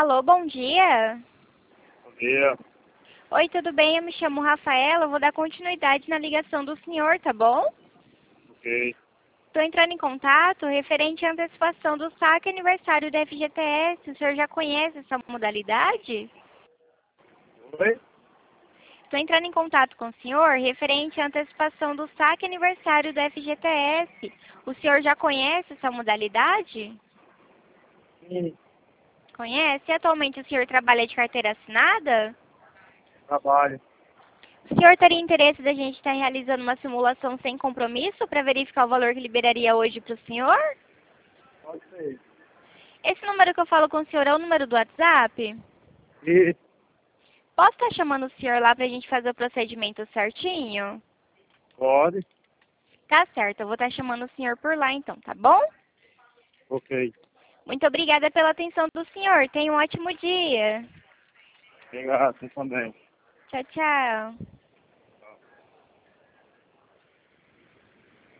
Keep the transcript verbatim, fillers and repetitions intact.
Alô, bom dia. Bom dia. Oi, tudo bem? Eu me chamo Rafaela, eu vou dar continuidade na ligação do senhor, tá bom? Ok. Estou entrando em contato referente à antecipação do saque aniversário da F G T S. O senhor já conhece essa modalidade? Oi? Estou entrando em contato com o senhor referente à antecipação do saque aniversário da F G T S. O senhor já conhece essa modalidade? Sim, Conhece? E atualmente o senhor trabalha de carteira assinada? trabalho. O senhor teria interesse da gente estar realizando uma simulação sem compromisso para verificar o valor que liberaria hoje para o senhor? Pode ser. Esse número que eu falo com o senhor é o número do WhatsApp? E Posso estar chamando o senhor lá para a gente fazer o procedimento certinho? pode? Tá certo, eu vou estar chamando o senhor por lá então, tá bom? Ok. Muito obrigada pela atenção do senhor. Tenha um ótimo dia. Obrigado, você também. Tchau, tchau.